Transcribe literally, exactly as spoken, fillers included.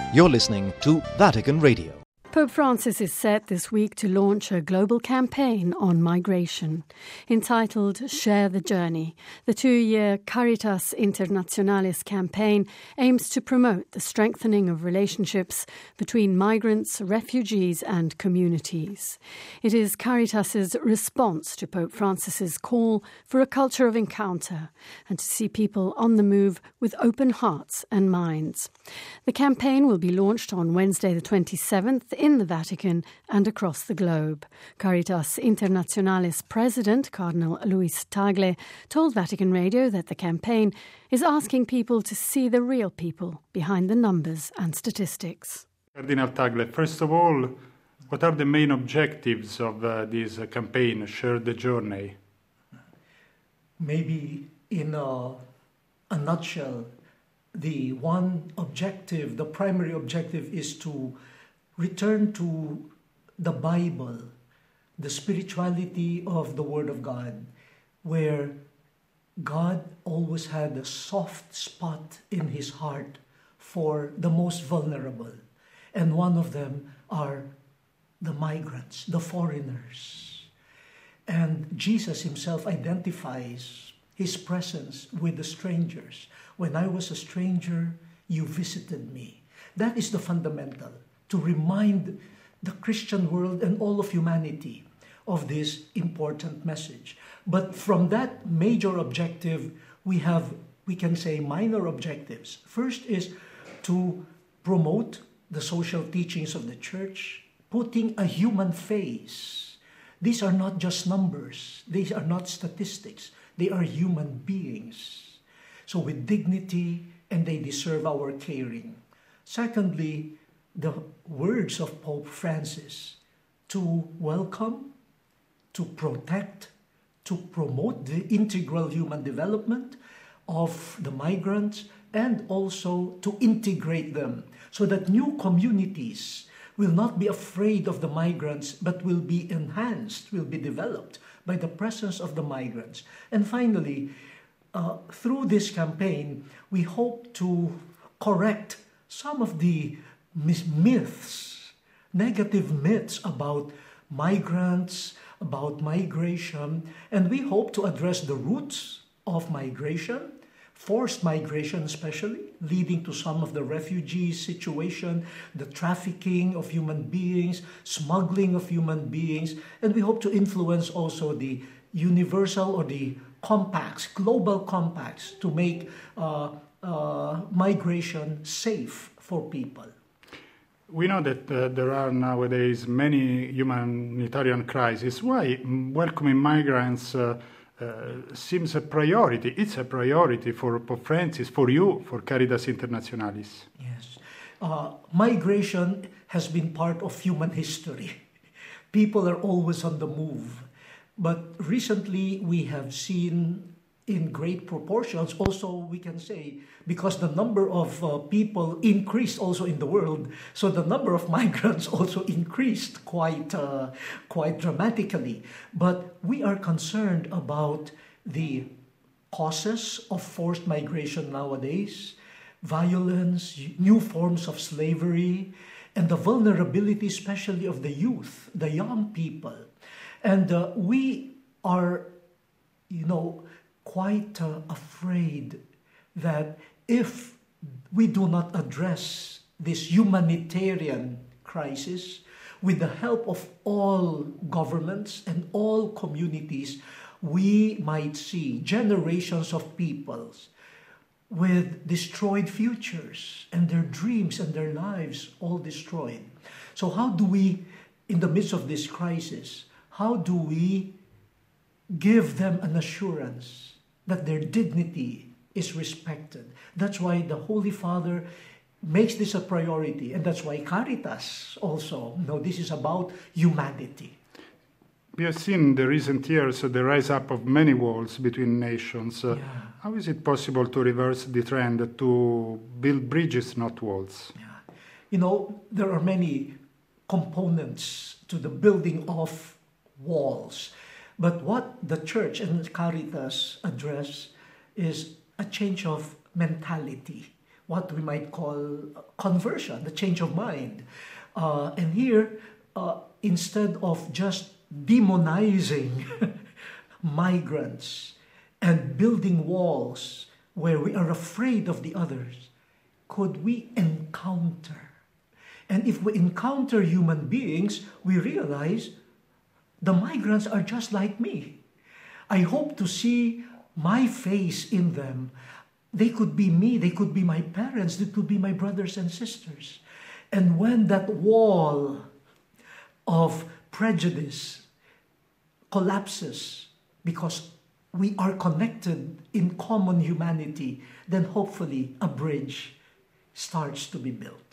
You're listening to Vatican Radio. Pope Francis is set this week to launch a global campaign on migration. Entitled Share the Journey, the two-year Caritas Internationalis campaign aims to promote the strengthening of relationships between migrants, refugees and communities. It is Caritas's response to Pope Francis's call for a culture of encounter and to see people on the move with open hearts and minds. The campaign will be launched on Wednesday the twenty-seventh in the Vatican and across the globe. Caritas Internationalis President Cardinal Luis Tagle told Vatican Radio that the campaign is asking people to see the real people behind the numbers and statistics. Cardinal Tagle, first of all, what are the main objectives of uh, this uh, campaign, Share the Journey? Maybe in a, a nutshell, the one objective, the primary objective is to return to the Bible, the spirituality of the Word of God, where God always had a soft spot in his heart for the most vulnerable. And one of them are the migrants, the foreigners. And Jesus himself identifies his presence with the strangers. When I was a stranger, you visited me. That is the fundamental, to remind the Christian world and all of humanity of this important message. But from that major objective, we have, we can say, minor objectives. First is to promote the social teachings of the Church, putting a human face. These are not just numbers. These are not statistics. They are human beings. So with dignity, and they deserve our caring. Secondly, the words of Pope Francis to welcome, to protect, to promote the integral human development of the migrants, and also to integrate them so that new communities will not be afraid of the migrants but will be enhanced, will be developed by the presence of the migrants. And finally, uh, through this campaign, we hope to correct some of the myths, negative myths about migrants, about migration, and we hope to address the roots of migration, forced migration especially, leading to some of the refugee situation, the trafficking of human beings, smuggling of human beings, and we hope to influence also the universal or the compacts, global compacts to make uh, uh, migration safe for people. We know that uh, there are nowadays many humanitarian crises. Why welcoming migrants uh, uh, seems a priority? It's a priority for Pope Francis, for you, for Caritas Internationalis. Yes. Uh, migration has been part of human history. People are always on the move. But recently we have seen in great proportions, also we can say, because the number of uh, people increased also in the world, so the number of migrants also increased quite, uh, quite dramatically. But we are concerned about the causes of forced migration nowadays, violence, new forms of slavery, and the vulnerability especially of the youth, the young people. And uh, we are, you know, quite uh, afraid that if we do not address this humanitarian crisis with the help of all governments and all communities, we might see generations of peoples with destroyed futures and their dreams and their lives all destroyed. So how do we, in the midst of this crisis, how do we give them an assurance that their dignity is respected? That's why the Holy Father makes this a priority, and that's why Caritas also, you know, this is about humanity. We have seen in the recent years uh, the rise up of many walls between nations. Uh, yeah. How is it possible to reverse the trend to build bridges, not walls? Yeah. You know, there are many components to the building of walls. But what the Church and Caritas address is a change of mentality. what we might call conversion, the change of mind. Uh, and here, uh, instead of just demonizing migrants and building walls where we are afraid of the others, could we encounter? And if we encounter human beings, we realize the migrants are just like me. I hope to see my face in them. They could be me, they could be my parents, they could be my brothers and sisters. And when that wall of prejudice collapses because we are connected in common humanity, then hopefully a bridge starts to be built.